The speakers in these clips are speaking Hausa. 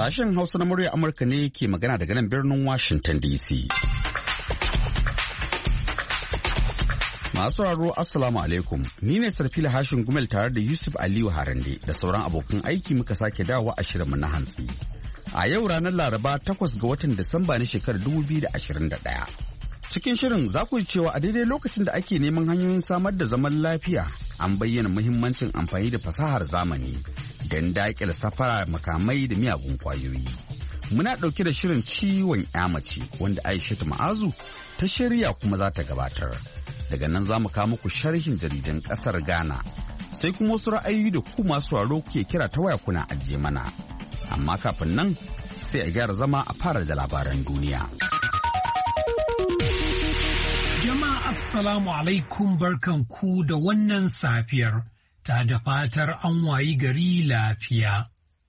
Sashen Hausa na murya Amurka ne ke magana daga nan birnin Washington DC. Masu sauraro Assalamu alaikum. Ni ne Sarfila Hashin Gumel tare da Yusuf Aliyu Harande da sauran abokan aiki muka sake dawowa a shirinmu na hantsi. A yau ranar Laraba 8 ga watan Disamba na shekarar 2021. Cikin shirin za ku ji cewa a daidai lokacin da ake neman hanyoyin samar da zaman lafiya an bayyana muhimmancin amfani da fasahar zamani don daƙile safara makamai da miyagun kwayoyi. Muna ɗauke da shirin ciwon mace wanda Aishatu Ma'azu ta shirya kuma za ta gabatar. Daga nan za mu kawo muku sharhin jaridan ƙasar Ghana. Sai kuma wasu ra'ayoyi da ku masu sauraro kuke kira ta waya kuna ajiye mana. Amma kafin nan sai a gyara zama a fara da labaran duniya. Jama'a Assalamu alaikum barkanku da wannan safiyar ta da fatar an wayi gari lafiya.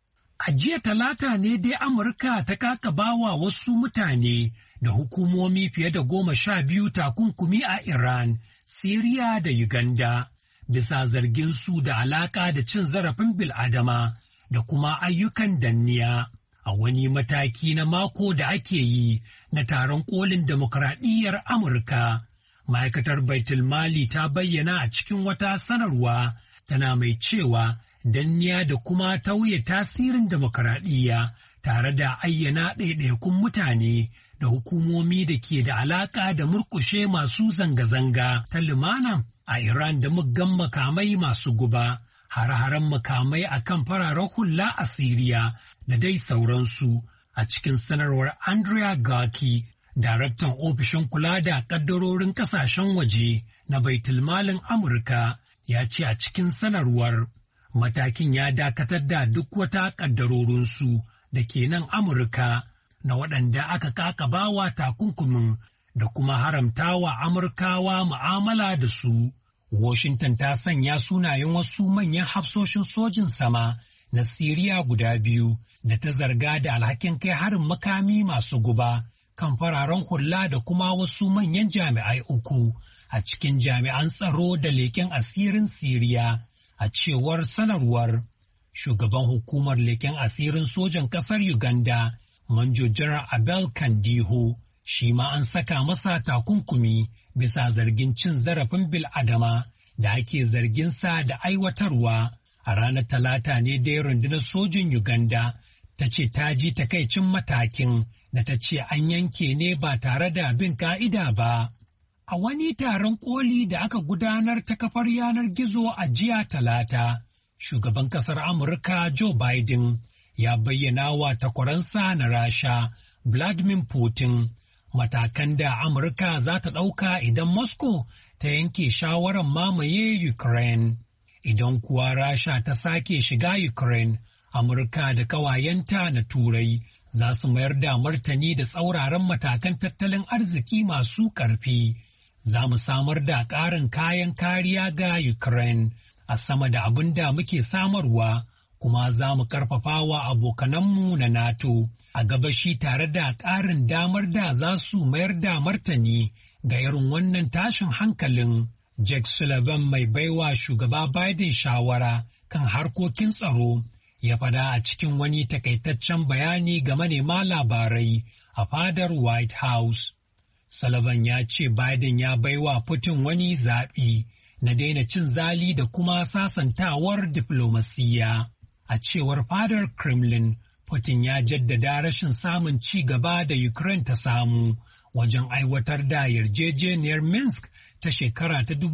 A jiya Talata ne dai Amurka ta kakabawa wasu mutane da hukumomi fiye da 12 takunkumi a Iran, Siriya da Uganda, bisa zargin su da alaka da cin zarafin bil'adama da kuma ayyukan danniya. A wani mataki na mako da ake yi na taron kolin demokradiyyar Amurka, ma'aikatar Baitulmali ta bayyana a cikin wata sanarwa tana mai cewa danniya da kuma tauye tasirin demokradiyya tare da ayyana ɗaiɗaikun mutane da hukumomi da ke da alaƙa da murƙushe masu zanga-zanga ta lumana a Iran da muggan makamai masu guba. Hare-haren makamai a kan fararen hula a Siriya da dai sauransu. A cikin sanarwar Andrea Gaki, daraktan ofishin kula da ƙaddarorin ƙasashen waje na Baitulmalin Amurka, ya ce a cikin sanarwar matakin ya dakatar da duk wata ƙaddarorinsu da ke nan Amurka na waɗanda aka ƙaƙabawa takunkumin da kuma haramtawa Amurkawa mu'amala da su. Washington ta sanya sunayen wasu manyan hafsoshin sojin sama na Siriya guda biyu da ta zarga da alhakin kai harin makami masu guba kan fararen hula da kuma wasu manyan jami'ai uku a cikin jami'an tsaro da leƙen asirin Siriya, a cewar sanarwar. Shugaban hukumar leƙen asirin sojan ƙasar Uganda, Manjo Janar Abel Kandiho, shi ma an saka masa takunkumi bisa zargin cin zarafin bil'adama da ake zarginsa da aiwatarwa. A ranar Talata ne dai rundunar sojin Uganda ta ce ta ji takaicin matakin da ta ce an yanke ne ba tare da bin ka'ida ba. A wani taron koli da aka gudanar ta kafar yanar gizo a jiya Talata, shugaban ƙasar Amurka Joe Biden ya bayyana wa takwaransa na Rasha Vladimir Putin matakan da Amurka za ta ɗauka idan Moscow ta yanke shawarar mamaye Ukraine. Idan kuwa Rasha ta sake shiga Ukraine, Amurka da ƙawayenta na Turai za su mayar da martani da tsauraran matakan tattalin arziki masu ƙarfi. Za mu samar da ƙarin kayan kariya ga Ukraine a sama da abin da muke samarwa, kuma za mu ƙarfafa wa abokananmu na NATO a gabashi tare da ƙarin damar da za su mayar da martani ga irin wannan tashin hankalin. Jake Sullivan, mai baiwa shugaba Biden shawara kan harkokin tsaro, ya fada a cikin wani takaitaccen bayani ga manema labarai a fadar White House. Sullivan ya ce Biden ya baiwa Putin wani zaɓi na daina cin zali da kuma sasantawar diflomasiyya. A cewar fadar Kremlin, Putin ya jaddada rashin samun ci gaba da Ukraine ta samu wajen aiwatar da yarjejeniyar Minsk ta shekara ta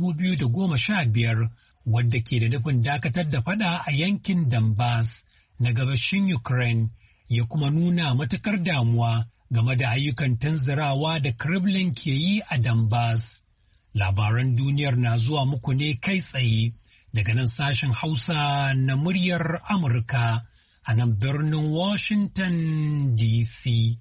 2015 wadda ke da nufin dakatar da fada a yankin Donbass na gabashin Ukraine, ya kuma nuna matukar damuwa game da ayyukan tanzirawa da Kremlin ke yi a Donbass. Labaran duniyar na zuwa muku ne kai tsaye daga nan sashen Hausa na muryar Amurka a nan birnin Washington DC.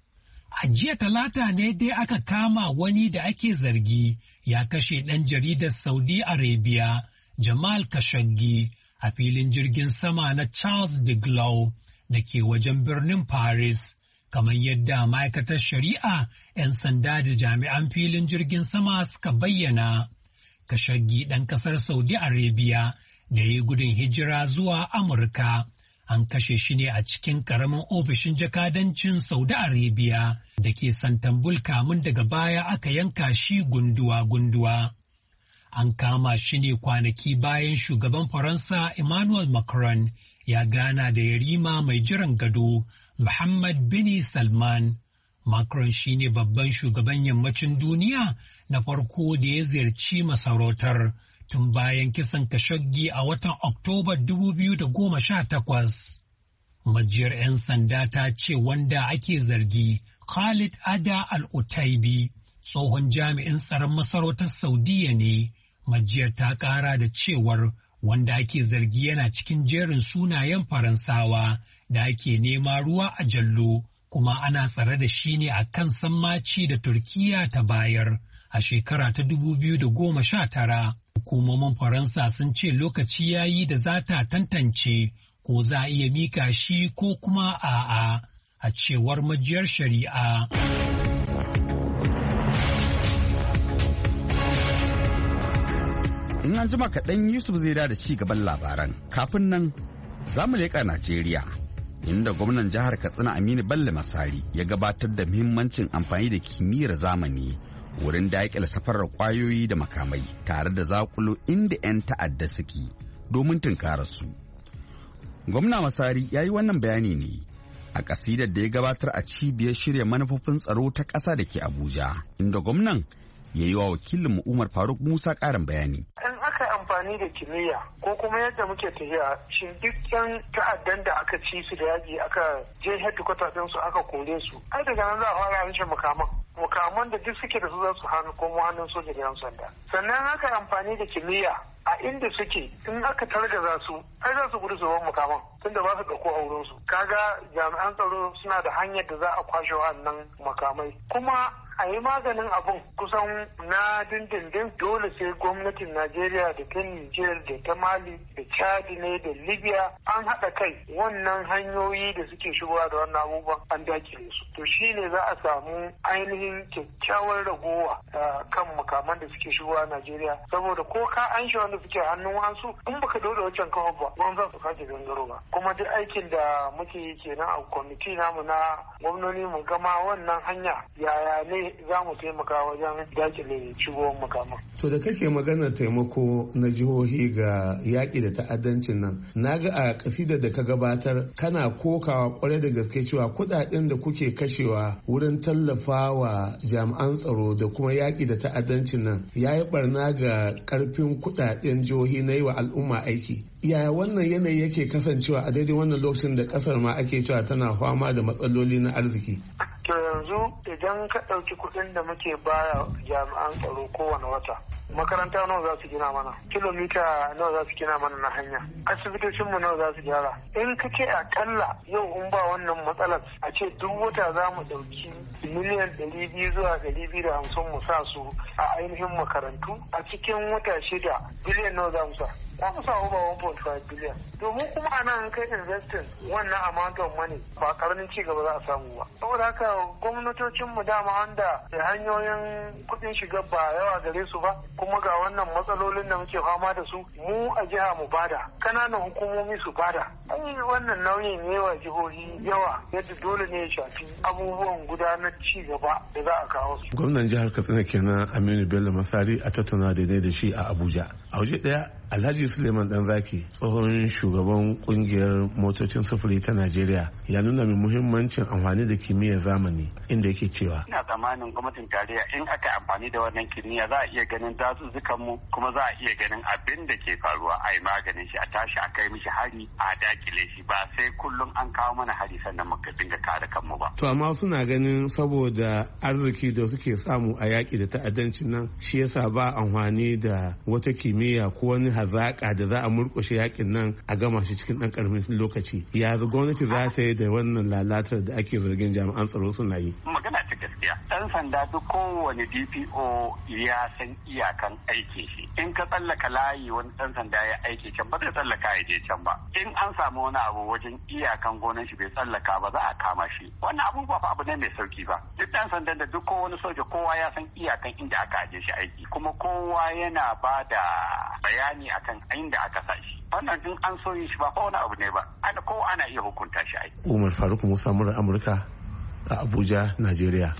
A jiya Talata ne dai aka kama wani da ake zargi ya kashe ɗan jaridar Saudi Arabia Jamal Khashoggi a filin jirgin sama na Charles de Gaulle da ke wajen birnin Paris, kamar yadda ma'aikatar shari'a, 'yan sanda da jami'an filin jirgin sama suka bayyana. Khashoggi ɗan ƙasar Saudi Arabia da ya yi gudun hijira zuwa Amurka An kashe shi ne a cikin ƙaramin ofishin jakadancin Saudi Arabia da ke Santambul kamun daga baya aka yanka shi gunduwa-gunduwa. An kama shi ne kwanaki bayan shugaban Faransa Emmanuel Macron ya gana da yarima mai jiran gado Mohammed bin Salman. Macron shi ne babban shugaban yammacin duniya na farko da ya ziyarci masarautar tun bayan kisan Khashoggi a watan Oktoba 2018. Majiyar 'yan sanda ta ce wanda ake zargi Khalid Ada Al-Utaibi, tsohon jami'in tsaron masarautar Saudiya ne. Majiyar ta ƙara da cewar wanda ake zargi yana cikin jerin sunayen Faransawa da ake nema ruwa a jallo, kuma ana tsare da shi ne a kan sammaci da Turkiyya ta bayar a shekara ta 2019. Hukumomin Faransa sun ce lokaci ya yi da za ta tantance ko za a iya mika shi ko kuma a'a, a cewar majiyar shari'a. In an jima kaɗan Yusuf zai da ci gaban labaran. Kafin nan za mu leƙa Najeriya, inda gwamnan jihar Katsina Aminu Bello Masari ya gabatar da muhimmancin amfani da kimiyyar zamani wurin daƙile safarar ƙwayoyi da makamai tare da zakulo inda 'yan ta'adda suke domin tunkarar su. Gwamna Masari ya yi wannan bayani ne a ƙasidar da ya gabatar a cibiyar shirya manufofin tsaro ta ƙasa da ke Abuja, inda gwamnan ya yi wa wakilin Umar Faruk Musa ƙarin bayani. Amfani da kimiyya ko kuma yadda muke tafiya shi duk yan ta'addan da aka ci su da yaji aka je headquarter din su aka kore su ai daga nan za a fara yin mukaman da duk suke da su za su hannu ko hannun soja da yan sanda sannan aka amfani da kimiyya a inda suke in aka targaza su ai za su gudu su bar mukaman tunda ba su dauko auren su kaga jami'an tsaro suna da hanyar da za a kwashe wannan makamai kuma a yi maganin abun kusan na dindindin dole sai gwamnatin Najeriya da ta Nijar da ta Mali da Chad ne da Libya an haɗa kai wannan hanyoyi da suke shigowa da wannan abubuwan an dakile su. To shi ne za a samu ainihin kyakkyawar ragowa kan makaman da suke shigowa Najeriya saboda ko ka an shi wanda suke hannun wasu in baka dole wancan kawai ba ban za su sake gangaro ba. Kuma duk aikin da muke yi kenan a kwamiti namu na gwamnoni mu gama wannan hanya yaya ne za mu taimaka wajen dakile shigowar makaman. To da kake maganar taimako na jihohi ga yaƙi da ta'addancin nan, na ga a kasidar da ka gabatar kana kokawa kwarai da gaske cewa kuɗaɗen da kuke kashewa wurin tallafawa jami'an tsaro da kuma yaƙi da ta'addancin nan ya yi barna ga ƙarfin kuɗaɗen jihohi na yi wa al'umma aiki. Yaya wannan yanayi yake kasancewa a daidai wannan lokacin da ƙasar ma ake cewa tana fama da matsaloli na arziki? To yanzu idan ka ɗauki kuɗin da muke baya jami'an tsaro kowane wata, makaranta nawa za su gina mana, kilomita nawa za su gina mana na hanya, asibitocinmu nawa za su gyara. In ka ce akalla yau in ba wannan matsalar a ce duk wata za mu ɗauki miliyan 200 zuwa 250 mu sa su a ainihin makarantu a cikin wata 6 biliyan nawa za mu sa. Za mu samu ba 1.5 biliyan. Domin kuma a nan kai investin wannan amount of money ba karamin ci gaba za a samu ba. Saboda haka gwamnatocinmu dama wanda da hanyoyin kuɗin shiga ba yawa gare su ba kuma ga wannan matsalolin da muke fama da su mu a jiha mu bada kananan hukumomi su bada. Ai wannan nauyin ne wa jihohi yawa yadda dole ne ya shafi abubuwan gudanar ci gaba da za a kawo su. Gwamnan jihar Katsina kenan Aminu Bello Masari a tattauna da shi a Abuja. A waje ɗaya Alhaji Suleiman Danzaki, tsohon shugaban kungiyar motocin sufuri ta Najeriya, ya nuna min muhimmancin amfani da kimiyyar zamani inda yake cewa. Ina tsammanin gwamnatin tarayya in aka amfani da wannan kimiyya za a iya ganin dazuzzukan mu kuma za a iya ganin abin da ke faruwa a yi maganin shi a tashi a kai mishi hari a dakile shi ba sai kullum an kawo mana hari sannan muka dinga kare kanmu ba. To amma suna ganin saboda arziki da suke samu a yaƙi da ta'addancin nan shi yasa ba amfani da wata kimiyya ko wani hazaƙa da za a murƙushe yakin nan a gama shi cikin ɗan ƙaramin lokaci. Ya gwamnati za ta yi da wannan lalatar da ake zargin jami'an tsaro suna yi. Magana ta gaske gaskiya. Ɗan sanda duk kowane DPO ya san iyakan aikin shi. In ka tsallaka layi wani ɗan sanda ya aiki can ba zai tsallaka ya je can ba. In an samu wani abu wajen iyakan gonan shi bai tsallaka ba za a kama shi. Wannan abubuwa fa abu ne mai sauki ba. Duk ɗan sandan da duk wani soja kowa ya san iyakan inda aka aje shi aiki. Kuma kowa yana ba da bayani akan inda aka sa shi. Wannan in an so shi ba wani abu ne ba. Ana iya hukunta shi aiki. Umar Faruk Musa murar Amurka a Abuja, Najeriya.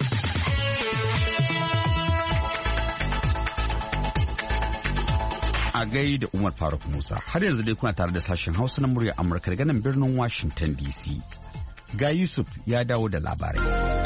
A gai da Umar Faruk Musa, har yanzu dai kuna tare da sashen Hausa na murya Amurka daga nan birnin Washington DC. Ga Yusuf ya dawo da labarai.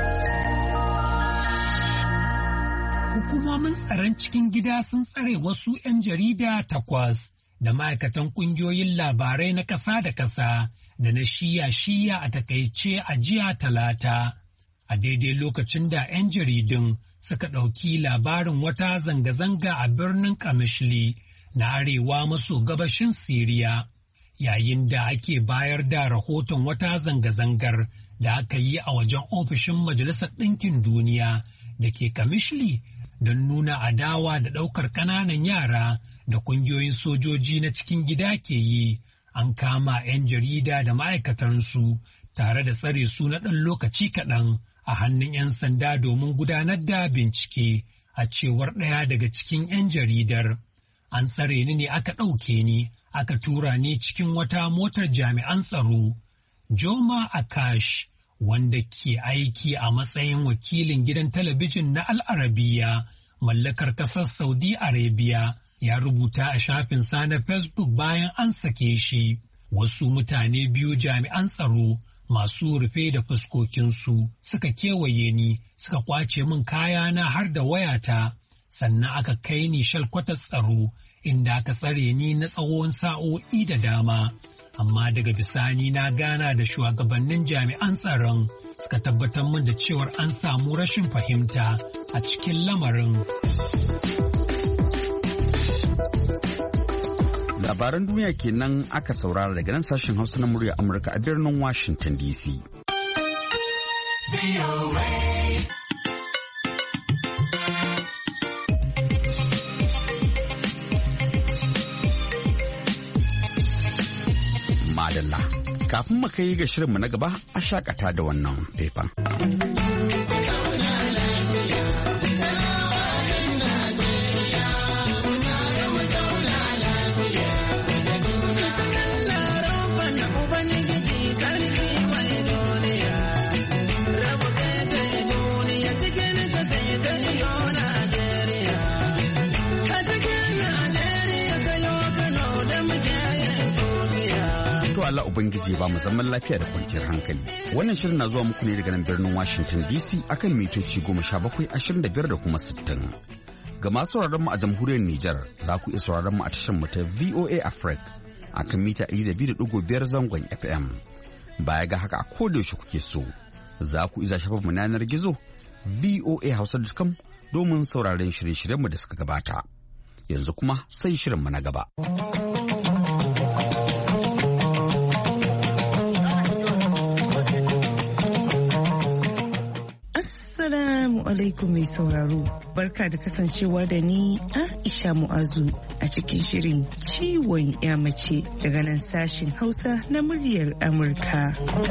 Hukumomin tsaron cikin gida sun tsare wasu 'yan jarida 8 da ma'aikatan ƙungiyoyin labarai na ƙasa da ƙasa da na shiya-shiya a takaice a jiya Talata. A daidai lokacin da 'yan jaridun suka ɗauki labarin wata zanga-zanga a birnin Kamishli na arewa maso gabashin Siriya, yayin da ake bayar da rahoton wata zanga-zangar da aka yi a wajen ofishin Majalisar Ɗinkin Duniya da ke Kamishli don nuna adawa da ɗaukar ƙananan yara da ƙungiyoyin sojoji na cikin gida ke yi. An kama 'yan jarida da ma'aikatansu tare da tsare su na ɗan lokaci kaɗan a hannun 'yan sanda domin gudanar da bincike, a cewar ɗaya daga cikin 'yan jaridar. An tsare ni ne aka ɗauke ni, aka tura ni cikin wata motar jami'an tsaro. Joma Akash, wanda ke aiki a matsayin wakilin gidan talabijin na Al-Arabiya, mallakar ƙasar Saudi Arabia, ya rubuta a shafinsa na Facebook bayan an sake shi. Wasu mutane biyu jami'an tsaro masu rufe da fuskokinsu suka kewaye ni, suka kwace min kayana har da wayata, sannan aka kai ni shalkwatar tsaro inda aka tsare ni na tsawon sa'o'i da dama. Amma daga bisani na gana da shugabannin jami'an tsaron suka tabbatar min da cewar an samu rashin fahimta a cikin lamarin. Labaran duniya kenan aka saurara daga nan sashen Hausa na murya Amurka a birnin Washington DC. Madalla, kafin mu kai ga shirinmu na gaba a shakata da wannan faifan. Allah Ubangiji ba mu zaman lafiya da kwanciyar hankali. Wannan shirin na zuwa muku ne daga nan birnin Washington DC akan mitoci 1725 da kuma 60. Ga masu sauraron mu a jamhuriyar Nijar za ku iya sauraron mu a tashar mu ta VOA Africa akan mita 200.5 zangon FM. Baya ga haka a koda yaushe kuke so za ku iya shafar mu na yanar gizo voahausa.com domin sauraron shirye-shiryen mu da suka gabata. Yanzu kuma sai shirin mu na gaba. Assalamu alaikum mai sauraro, barka da kasancewa da ni Aisha Mu'azu a cikin shirin ciwon ya mace daga nan sashin Hausa na muryar Amurka.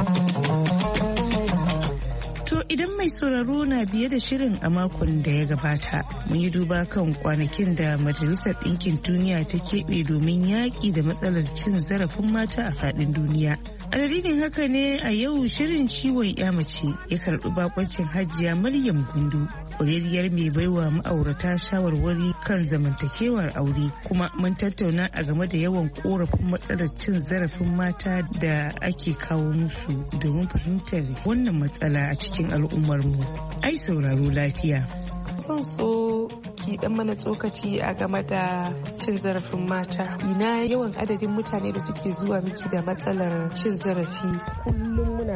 To idan mai sauraro na biye da shirin a makon da ya gabata, mun yi duba kan kwanakin da Majalisar Ɗinkin Duniya ta keɓe domin yaƙi da matsalar cin zarafin mata a faɗin duniya. A dalilin haka ne a yau shirin ciwon ya mace ya karɓi bakoncin Hajiya Maryam Gundu, ƙwararriyar mai baiwa ma'aurata shawarwari kan zamantakewar aure, kuma mun tattauna a game da yawan korafin matsalar cin zarafin mata da ake kawo musu domin fahimtar wannan matsala a cikin al'ummarmu. Ai sauraro lafiya. Zan so ki dan mana tsokaci a game da cin zarafin mata. Ina yawan adadin mutane da suke zuwa miki da matsalar cin zarafi? Kullum muna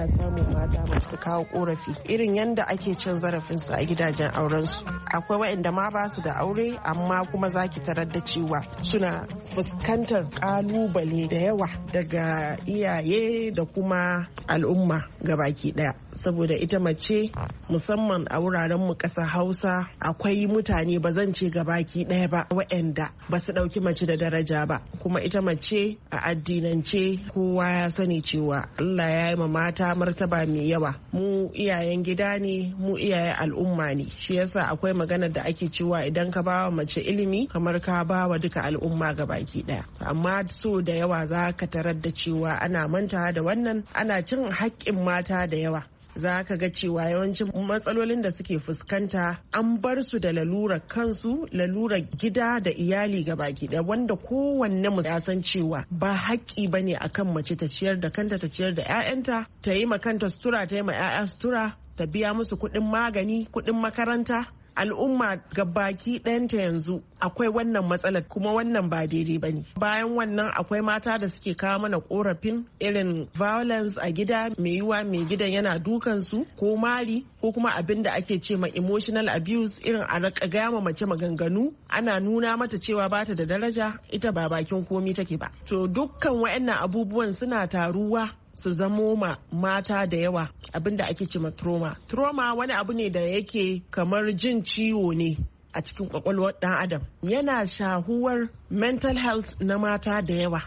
ana samun mata masu kawo korafi irin yadda ake cin zarafin su a gidajen auren su. Akwai waɗanda ma ba su da aure amma kuma zaki tarar da cewa suna fuskantar kalubale da yawa daga iyaye da kuma al'umma gabaki daya, saboda ita mace musamman a wuraren mu ƙasar Hausa akwai mutane ba zan ce gabaki daya ba waɗanda ba su ɗauki mace da daraja ba, kuma ita mace a addinance kowa ya sani cewa Allah ya yi ma mata martaba mai yawa. Mu iyayen gida ne, mu iyayen al'umma ne, shi yasa akwai maganar da ake cewa idan ka bawa mace ilimi kamar ka bawa duka al'umma gabaki daya. Amma so da yawa za ka tarar da cewa ana manta da wannan, ana cin haƙƙin mata da yawa. Za ka ga cewa yawancin matsalolin da suke fuskanta an bar su da lalurar kansu, lalurar gida da iyali ga baki ɗaya, wanda kowanne mu ya san cewa ba haƙƙi ba ne akan mace ta ciyar da kanta, ta ciyar da 'ya'yanta, ta yi ma kanta sutura, ta yi ma 'ya'ya sutura, ta biya musu kuɗin magani, kuɗin makaranta. Al'umma gabaki ɗayanta yanzu akwai wannan matsalar, kuma wannan ba daidai ba ne. Bayan wannan akwai mata da suke kawo mana korafin irin violence a gida, mai yiwa mai gidan yana dukansu ko mari ko kuma abin da ake ce ma emotional abuse, irin a raka gaya ma mace maganganu ana nuna mata cewa bata da daraja, ita ba bakin komi take ba. To dukkan waɗannan abubuwan suna taruwa su zamo ma mata da yawa abinda ake ce ma trauma. Trauma wani abu ne da yake kamar jin ciwo ne a cikin kwakwalwar dan adam, yana shahuwar mental health na mata da yawa.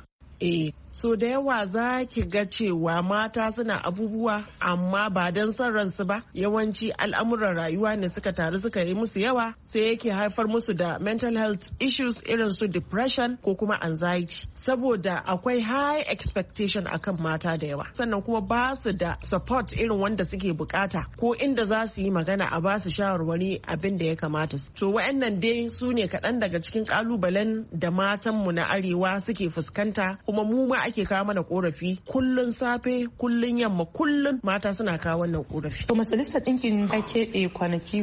So da yawa za ki ga cewa mata suna abubuwa amma ba don son ransu ba, yawanci al'amuran rayuwa ne suka taru suka yi musu yawa, sai yake haifar musu da mental health issues irin su depression ko kuma anxiety, saboda akwai high expectation akan mata da yawa, sannan kuma ba su da support irin wanda suke bukata ko inda za su yi magana a ba su shawarwari abin da ya kamata. To wa'annan dai su ne kaɗan daga cikin kalubalen da matanmu na arewa suke fuskanta, kuma mu ma ake kawo mana korafi kullun safe kullun yamma kullun mata suna kawo wannan korafi. To Majalisar Ɗinkin ta keɓe kwanaki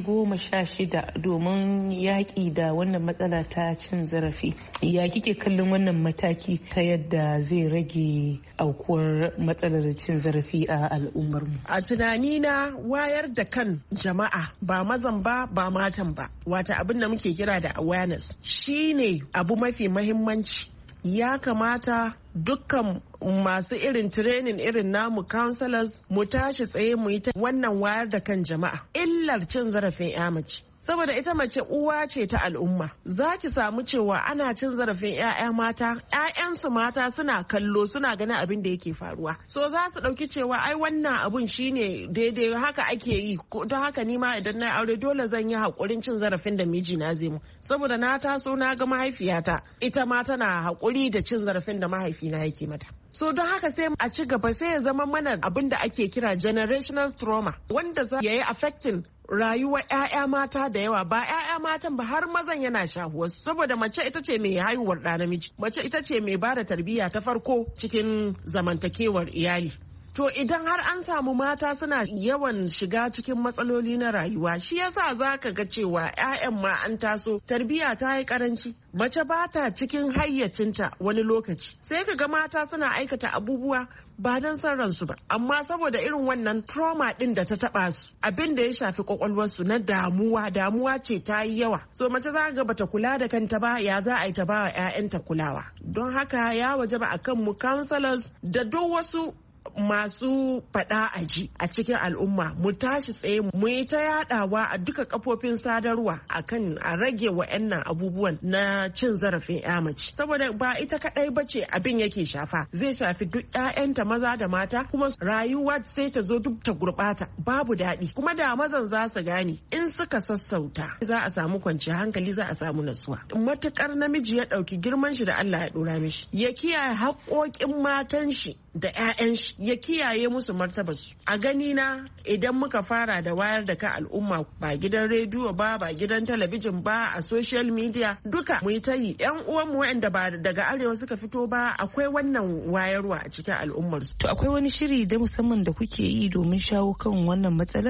16 domin yaƙi da wannan matsala ta cin zarafi. Ya kike kallon wannan mataki ta yadda zai rage aukuwar matsalar cin zarafi a al'ummarmu? A tunanina wayar da kan jama'a, ba mazan ba ba matan ba, wata abin da muke kira da awareness shine abu mafi mahimmanci. Ya kamata dukkan masu irin training irin namu counselors mu tashi tsaye mu yi ta wannan wayar da kan jama'a illar cin zarafin ya mace, saboda ita mace uwa ce ta al'umma. Za ki samu cewa ana cin zarafin 'ya'ya mata, 'ya'yansu mata suna kallo suna ganin abin da yake faruwa, so za su ɗauki cewa ai wannan abun shine daidai, haka ake yi, don haka ni ma idan na aure dole zan yi haƙurin cin zarafin da mijina zai mu, saboda na taso na ga mahaifiyata ita ma tana haƙuri da cin zarafin da mahaifina yake mata. So don haka sai a ci gaba, sai ya zama mana abin da ake kira generational trauma, wanda za ya yi affecting rayuwar 'ya'ya mata da yawa, ba 'ya'ya matan ba har mazan yana shahuwarsu, saboda mace ita ce mai haihuwar ɗa namiji, mace ita ce mai ba da tarbiyya ta farko cikin zamantakewar iyali. To idan har an samu mata suna yawan shiga cikin matsaloli na rayuwa, shi yasa za ka ga cewa 'ya'yan ma an taso tarbiyya ta yi karanci, mace ba ta cikin hayyacinta wani lokaci, sai ka ga mata suna aikata abubuwa ba don son ransu ba, amma saboda irin wannan trauma din da ta taba su, abin da ya shafi kwakwalwarsu na damuwa ce ta yi yawa, so mace za ga bata kula da kanta ba, ya za a yi ta ba wa 'ya'yanta kulawa. Don haka ya wajaba akan mu counselors da duk wasu masu faɗa a ji a cikin al'umma mu tashi tsaye mu yi ta yadawa a duka kafofin sadarwa akan a rage wa'annan abubuwan na cin zarafin ya mace, saboda ba ita kadai bace abin yake shafa, zai shafi duk 'ya'yanta maza da mata, kuma rayuwa sai ta zo duk ta gurbata, babu daɗi. Kuma da mazan za su gane in suka sassauta za a samu kwanciyar hankali, za a samu natsuwa. Matukar namiji ya ɗauki girman shi da Allah ya ɗora mishi, ya kiyaye haƙoƙin matan shi da 'ya'yan shi, ya kiyaye musu martabarsu. A gani na idan muka fara da wayar da kan al'umma, ba gidan rediyo ba gidan talabijin ba, a social media, duka mu yi ta yi. 'Yan uwanmu waɗanda ba daga arewa suka fito ba, akwai wannan wayarwa a cikin al'ummarsu. To akwai wani shiri da musamman da kuke yi domin shawo kan wannan matsalar?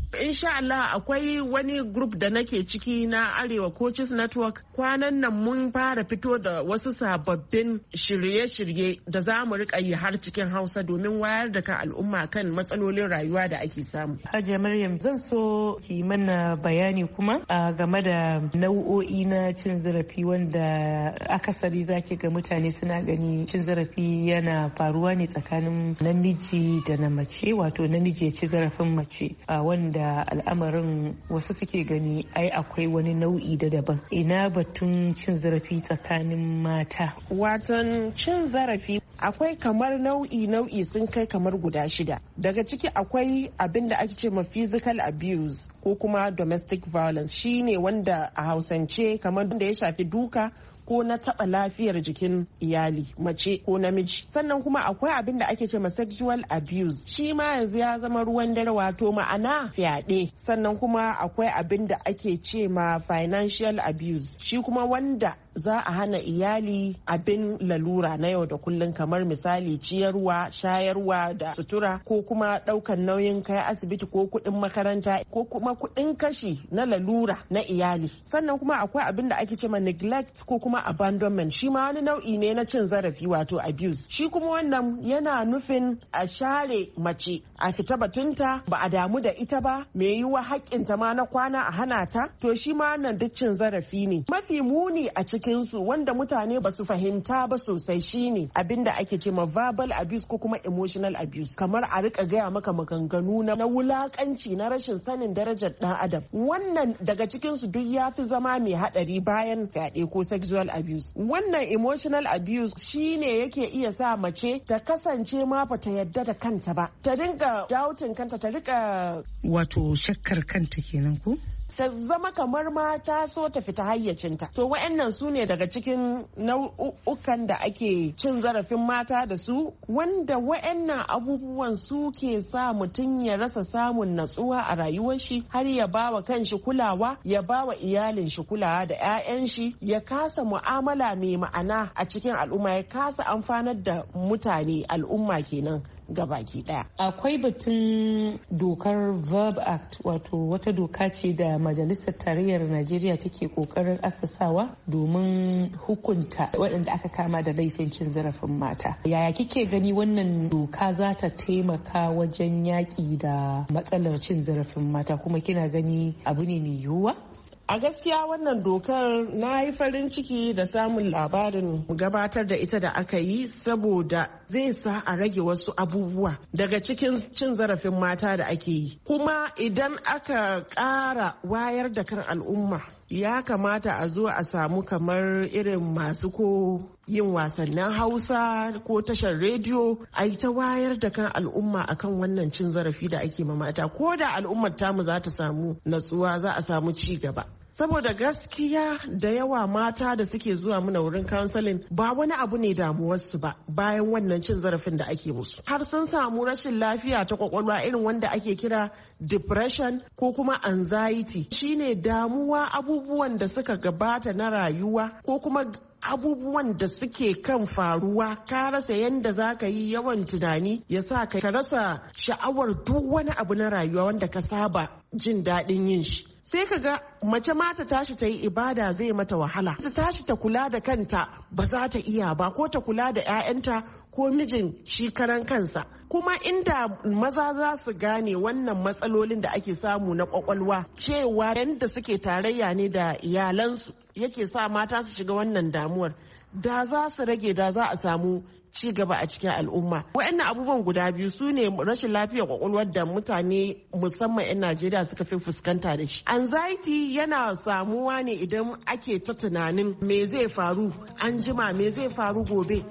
insha Allah akwai wani group da nake ciki na Arewa Coaches Network. Kwanan nan mun fara fito da wasu sababbin shirye-shirye da za mu rika yi har cikin Hausa domin wayar da kan al'umma kan matsalolin rayuwa da ake samu. Hajiya Maryam, zan so ki mana bayani kuma game da nau'o'i na cin zarafi wanda akasari zaki ga mutane suna gani cin zarafi yana faruwa ne tsakanin namiji da na mace, wato namiji ya ci zarafin mace, wanda al'amarin wasu suke gani ai akwai wani nau'i da daban. Ina batun cin zarafi tsakanin mata? Watan cin zarafi akwai kamar nau'i sun kai kamar guda 6. Daga ciki akwai abin da ake ce ma physical abuse ko kuma domestic violence, shine wanda a Hausance kamar da ya shafi duka ko na taɓa lafiyar jikin iyali mace ko namiji. Sannan kuma akwai abin da ake ce ma sexual abuse, shi ma yanzu ya zama ruwan dare, wato ma'ana fyaɗe. Sannan kuma akwai abin da ake ce ma financial abuse, shi kuma wanda za a hana iyali abin lalura na yau da kullum, kamar misali ciyarwa, shayarwa da sutura, ko kuma ɗaukan nauyin kai asibiti ko kuɗin makaranta ko kuma kuɗin kashi na lalura na iyali. Sannan kuma akwai abin da ake ce ma neglect ko kuma abandonment, shi ma wani nau'i ne na cin zarafi wato abuse. Shi kuma wannan yana nufin a share mace, a fita batunta, ba a damu da ita ba, mai yiwuwa haƙƙinta ma na kwana a hana ta, to shi ma wannan duk cin zarafi ne. Mafi muni a cikinsu wanda mutane ba su fahimta ba sosai shine abin da ake ce ma verbal abuse ko kuma emotional abuse, kamar a rika gaya maka maganganu na wulakanci, na rashin sanin darajar ɗan adam. Wannan daga cikinsu duk ya fi zama mai haɗari bayan fyaɗe ko sexual abuse. Wannan emotional abuse shine yake iya sa mace ta kasance ma ba ta yadda da kanta ba, ta dinga doubting kanta, ta rika wato shakkar kanta kenan ko? Ta zama kamar ma ta so ta fita hayyacinta. To wa'annan su ne daga cikin nau'ukan da ake cin zarafin mata da su, wanda wa'annan abubuwan su ke sa mutum ya rasa samun natsuwa a rayuwar shi, har ya bawa kanshi kulawa, ya bawa iyalin shi kulawa da 'ya'yan shi, ya kasa mu'amala mai ma'ana a cikin al'umma, ya kasa amfanar da mutane, al'umma kenan gabaki daya. Akwai batun dokar Verb Act, wato wata doka ce da Majalisar Tarayyar Najeriya take kokarin assasawa domin hukunta waɗanda aka kama da laifin cin zarafin mata. Yaya kike gani wannan doka za ta taimaka wajen yaƙi da matsalar cin zarafin mata, kuma kina gani abu ne mai yiwuwa? A gaskiya wannan dokar na yi farin ciki da samun labarin gabatar da ita da aka yi, saboda zai sa a rage wasu abubuwa daga cikin cin zarafin mata da ake yi. Kuma idan aka ƙara wayar da kan al'umma, ya kamata a zo a samu kamar irin masu ko yin wasannin Hausa ko tashar rediyo, a yi ta wayar da kan al'umma akan wannan cin zarafi da ake ma mata. Ko da al'ummar tamu za ta samu natsuwa, za a samu ci gaba. Saboda gaskiya da yawa mata da suke zuwa muna wurin counseling ba wani abu ne damuwarsu ba bayan wannan cin zarafin da ake musu. Har sun samu rashin lafiya ta kwakwalwa irin wanda ake kira depression ko kuma anxiety, shine damuwa abubuwan da suka gabata na rayuwa ko kuma abubuwan da suke kan faruwa, ka rasa yadda za ka yi, yawan tunani ya sa ka rasa sha'awar duk wani abu na rayuwa wanda ka saba jin daɗin yin shi. Sai ka ga mace ma ta tashi ta yi ibada zai mata wahala, ta tashi ta kula da kanta ba za ta iya ba, ko ta kula da 'ya'yanta ko mijin shi karan kansa. Kuma inda maza za su gane wannan matsalolin da ake samu na kwakwalwa, cewa yadda suke tarayya ne da iyalansu yake sa mata su shiga wannan damuwar, da za su rage, da za a samu ci gaba a cikin al'umma. Waɗannan abubuwan guda biyu su ne rashin lafiyar kwakwalwar da mutane musamman 'yan Najeriya suka fi fuskanta da shi. Anxiety yana samuwa ne idan ake ta tunanin me zai faru an jima, me zai faru gobe.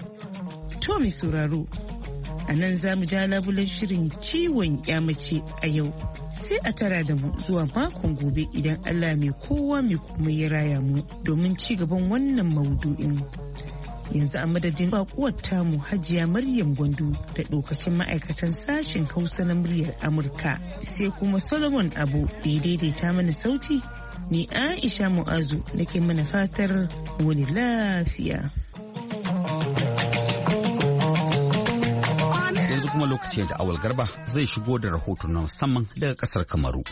To mai sauraro, a nan za mu ja labulen shirin ciwon mace a yau. Sai a tara da mu zuwa makon gobe idan Allah mai kowa mai kuma ya raya mu domin ci gaban wannan maudu'in. Yanzu a madadin bakuwar tamu Hajiya Maryam Gwandu da dokacin ma'aikatan sashen Hausa na muryar Amurka, sai kuma Solomon Abu da ya daidaita mana sauti, ni Aisha Mu'azu nake mana fatar wani lafiya. kuma lokaci da Awal Garba zai shigo da rahoto na musamman daga ƙasar Kamaru.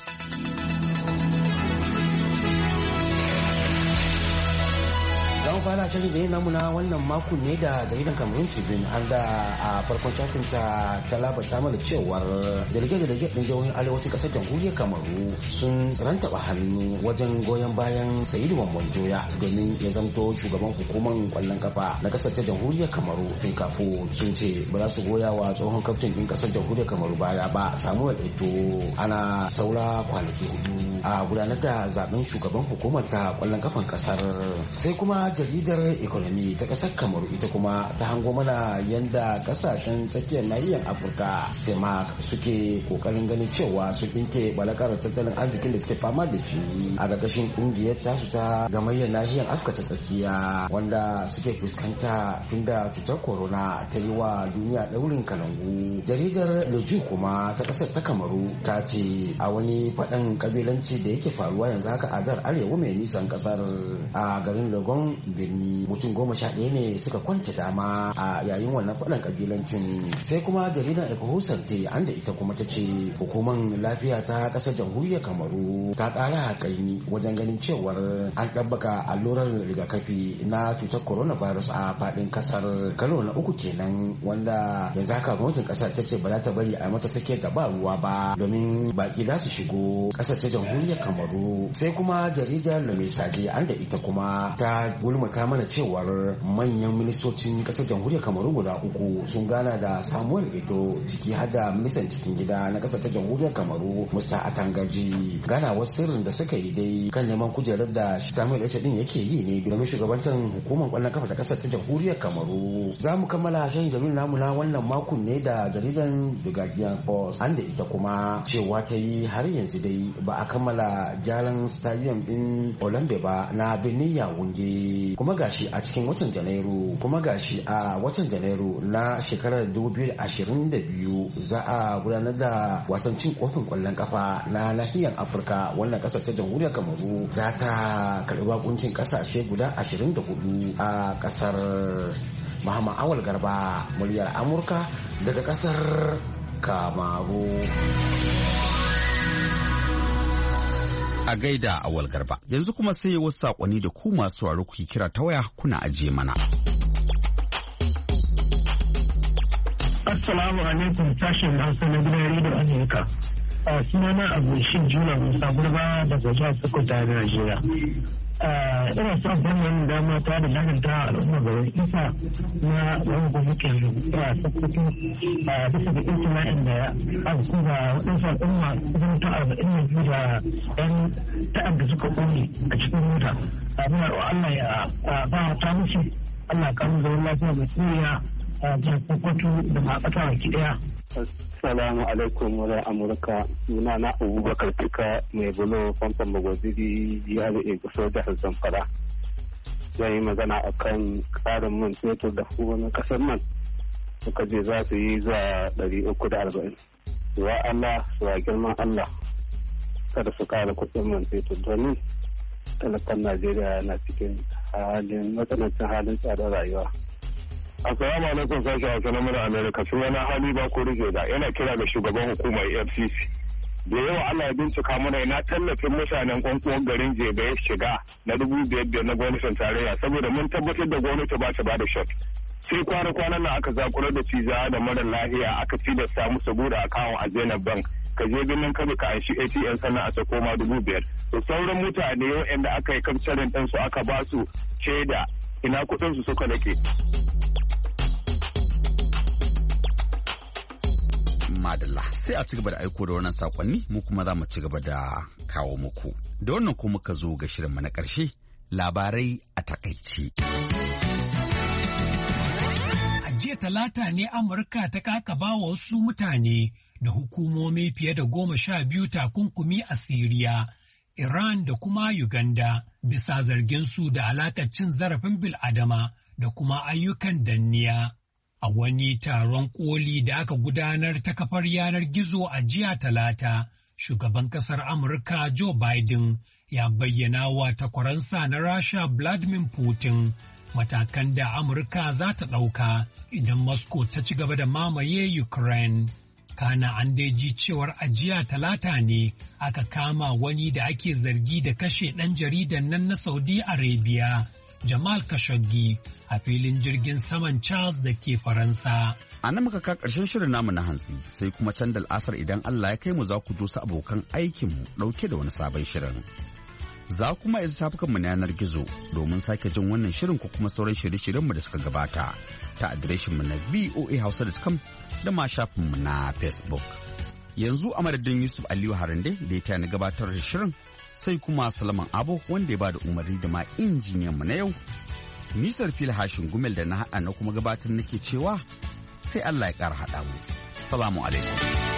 fara shirin da namu na wannan makon ne da jaridan Cameroon Tribune an da a farkon shafin ta labarta mana cewar jirage-jirage ɗin jihohin arewacin ƙasar jamhuriyar Kamaru sun rantaba hannu wajen goyon bayan Sa'idu Mamman Joya domin ya zanto shugaban hukumar kwallon kafa na ƙasar ta jamhuriyar Kamaru. Finkafo sun ce ba za su goya wa tsohon kaftin ɗin ƙasar jamhuriyar Kamaru baya ba. Samuel Eto'o ana saura kwanaki 4 a gudanar da zaben shugaban hukumar ta kwallon kafan ƙasar. Sai kuma jaridar Economy ta kasar Kamaru ita kuma ta hango mana yanda kasashen tsakiyar nahiyar Afirka CEMAC suke kokarin ganin cewa su dinke balakar tattalin arzikin da suke fama da shi a ƙarƙashin kungiyar tasu ta gamayyar nahiyar Afirka ta tsakiya wanda suke fuskanta tunda cutar corona ta yi wa duniya daurin kalangu. Jaridar Leju kuma ta kasar ta Kamaru ta ce a wani faɗan kabilanci da yake faruwa yanzu haka a jihar Arewa mai nisan kasar a garin Legon Birni mutum 11 ne suka kwanta dama a yayin wannan faɗan kabilancin. Sai kuma jaridar Ecohusante an da ita kuma ta ce hukumar lafiya ta ƙasar jamhuriyar Kamaru ta ƙara kaimi wajen ganin cewar an ɗabbaka allurar rigakafi na cutar coronavirus a faɗin ƙasar karo na 3 kenan, wanda yanzu haka gwamnatin ƙasar ta ce ba za ta bari a mata sake da ba ruwa ba domin baƙi za su shigo ƙasar ta jamhuriyar Kamaru. Sai kuma jaridar Lumisade an da ita kuma ta gulmata mana cewar manyan ministocin kasar jamhuriyar Kamaru guda 3 sun gana da Samuel Eto'o ciki har da ministan cikin gida na kasar ta jamhuriyar Kamaru Musa Atangaji. Ganawar sirrin da suka yi dai kan neman kujerar da Samuel Eto'o din yake yi ne domin shugabantar hukumar kwallon kafa ta kasar ta jamhuriyar Kamaru. Za mu kammala shahin jaridar namu na wannan makon ne da jaridan The Guardian Post an da ita kuma cewa ta yi har yanzu dai ba a kammala gyaran stadium din Olambe ba na Benin Yaounde, kuma gashi a cikin watan Janairu na shekarar 2022 za a gudanar da wasan cin kofin kwallon kafa na nahiyar Afirka. Wannan kasar ta jamhuriyar Kamaru za ta karbi bakuncin kasashe guda 24 a kasar. Muhammad Awal Garba, muryar Amurka daga kasar Kamaru. A gaida Awal Garba. Yanzu kuma sai wasu saƙonni da ku masu sauraro kuke kira ta waya kuna ajiye mana. Assalamu alaikum, sashen Hausa na gidan rediyo Amerika. Sunana Abushin Jula Musa Gurba daga jihar Sokoto a Najeriya. Ina son wannan dama ta da lalata al'umma garin Isa na wani gwamnatin Sokoto bisa da intila'in da aka kuma waɗansu al'umma kusan ta 42 da 'yan ta'adda suka ƙone a cikin mota. Muna Allah ya ba ta musu Allah kan zaman lafiya mai tsiriya a jihar Sokoto da ma ƙasa baki ɗaya. Assalamu alaikum wa Amurka, suna na Abubakar Tuka mai bulo famfon magwaziri jihar Eguso jihar Zamfara. Zan yi magana a kan ƙarin man fetur da hukumomin ƙasar man suka je za su yi zuwa 340. Wa Allah, wa girman Allah, kada su ƙara kuɗin man fetur domin talakan Najeriya yana cikin matsanancin halin tsadar rayuwa. Assalamu alaikum sashen Hausa na mura Amerika, sunana Hali ba ko rike da yana kira ga shugaban hukumar EFCC. Da yawa Allah ya bincika mana ina tallafin mutanen kwankwan garin Jebe ya shiga na 5,000 na gwamnatin tarayya saboda mun tabbatar da gwamnati ba ta ba da shot. Sai kwana-kwanan nan aka zakura da ciza da mara lahiya aka tilasta musu bude akawun a Zenith Bank. Ka je birnin Kano ka anshi ATM sannan a sako ma 5,000. To sauran mutane waɗanda aka yi kamsarin ɗansu aka ba su shaida ina kuɗinsu suka nake. Madalla sai a ci gaba da aiko da wannan sakonni mu kuma za mu ci gaba da kawo muku. Da wannan ko muka zo ga shirinmu na ƙarshe, labarai a takaice. A jiya Talata ne Amurka ta kakaba wa wasu mutane da hukumomi fiye da 12 takunkumi a Siriya, Iran da kuma Uganda bisa zargin su da alakar cin zarafin bil'adama da kuma ayyukan danniya. A wani taron koli da aka gudanar ta kafar yanar gizo a jiya Talata, shugaban kasar Amurka Joe Biden ya bayyana wa takwaransa na Rasha Vladimir Putin matakan da Amurka za ta ɗauka idan Moscow ta ci gaba da mamaye Ukraine. Kana an dai ji cewar ajiya talata ne aka kama wani da ake zargi da kashe ɗan jaridan nan na Saudi Arabia, Jamal Khashoggi, a filin jirgin saman Charles da ke Faransa. A nan muka ka ƙarshen shirin namu na hantsi, sai kuma can da al'asar idan Allah ya kai mu za ku jo su abokan aikinmu ɗauke da wani sabon shirin. Za kuma isa shafukanmu na yanar gizo domin sake jin wannan shirin ko kuma sauran shirye-shiryenmu da suka gabata ta adireshinmu na voahausa.com da ma shafinmu na Facebook. Yanzu a madadin Yusuf Aliyu Harande da ya taya na gabatar da shirin, sai kuma Salaman Abo wanda ya ba da umarni da ma injiniyanmu na yau. Nisar fil hashin gumel da na haɗa na kuma gabatar nake cewa sai Allah ya ƙara haɗa mu. Salamu alaikum.